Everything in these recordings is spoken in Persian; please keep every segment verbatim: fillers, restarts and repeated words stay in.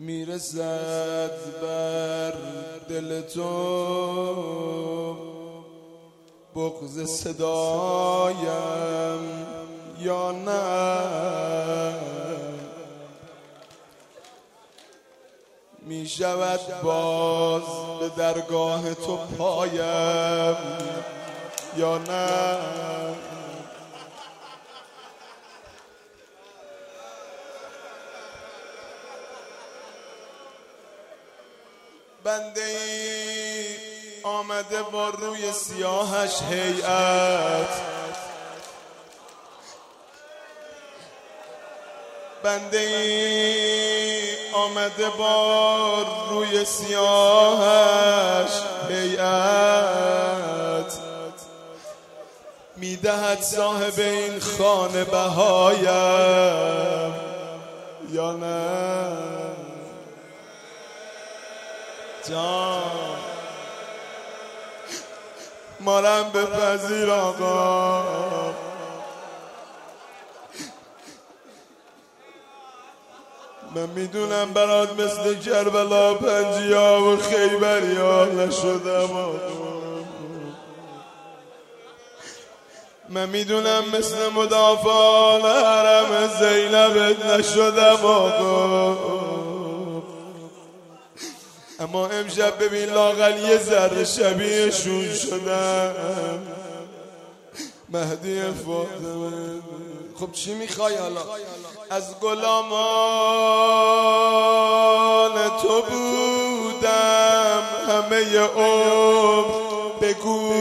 میرسد بر دل تو بغض صدایم یا نه؟ می شود باز به درگاه تو پایم یا نه؟ بنده ای آمده با روی سیاهش هیئت، بنده ای آمده با روی سیاهش هیئت، میدهد صاحب این خانه بهایم یا نه؟ جان مارم به پذیر آقا، من میدونم برات مثل کربلا پنجیا و خیبریا نشدم آقا، من میدونم مثل مدافعان حرم زینبت نشدم آقا، اما امشب ببین لااقل یه ذره شبیه شون شدم، مهدی فاطمه. خب چی میخوای حالا؟ از غلامان تو بودم همه عمر، بگو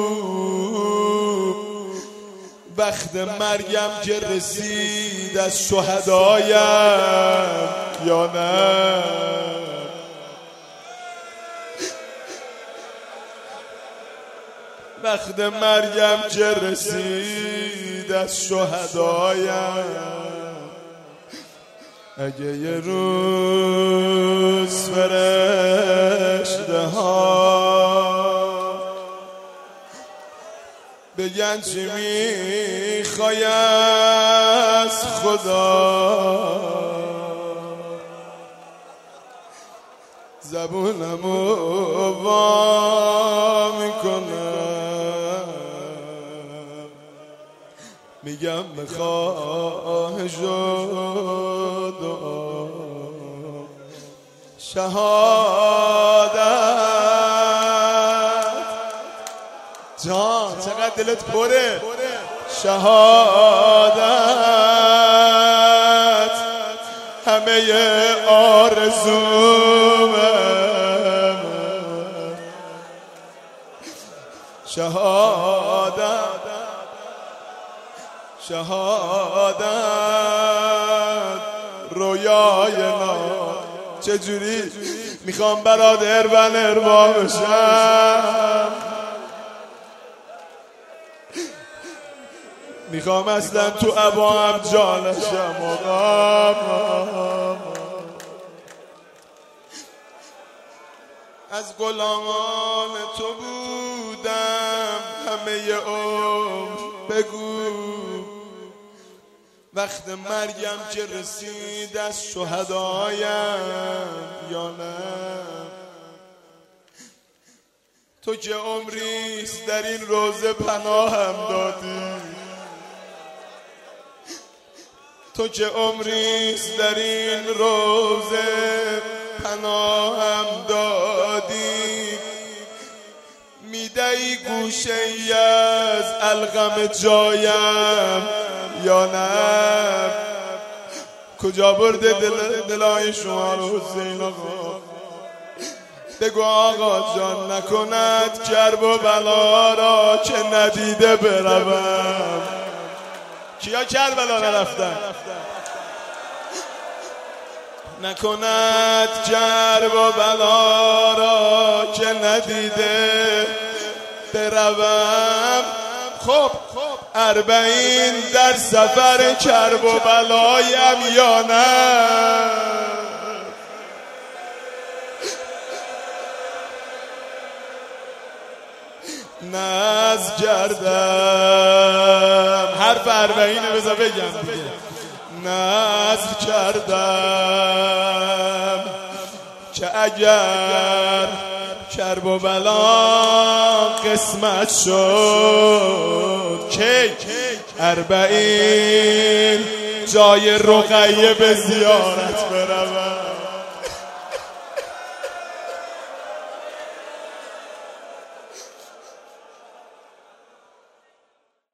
وقت مرگم که رسید از شهدایم یا نه؟ وقت مرگم که رسید از شهدایم، اگه یه روز فرشته ها بگن چی میخوای از خدا، زبونمو وا میکنم میگم بخواه شد شهادت. جان چقدر دلت پره. شهادت همه آرزومه، شهادت شهادت رویای نا. چجوری میخوام برات اربن اربا بشم، میخوام اصلا تو ابا هم جانشم آقا. از غلامان تو بودم همه عمر، بگو وقت مرگم که رسید از شهدایم یا نه؟ تو که عمریست در این روزه پناهم دادی، تو که عمریست در این روزه پناهم دادی، میدهی گوشه ای از الغم جایم یا نه؟ کجا برده دل دلای شما رو حسین آقا؟ بگو آقا جان نکند کرب و بلا را که ندیده بروم. کیا کربلا نرفتن؟ نکند کرب و بلا را که ندیده بروم. خب اربعین در سفر کرب و بلایم یا نه؟ ناز کردم حرف اربعینه بذار بگم دیگه. ناز کردم که اگر کرب و بلا قسمت شد که اربعین جای رقیه به زیارت بروم.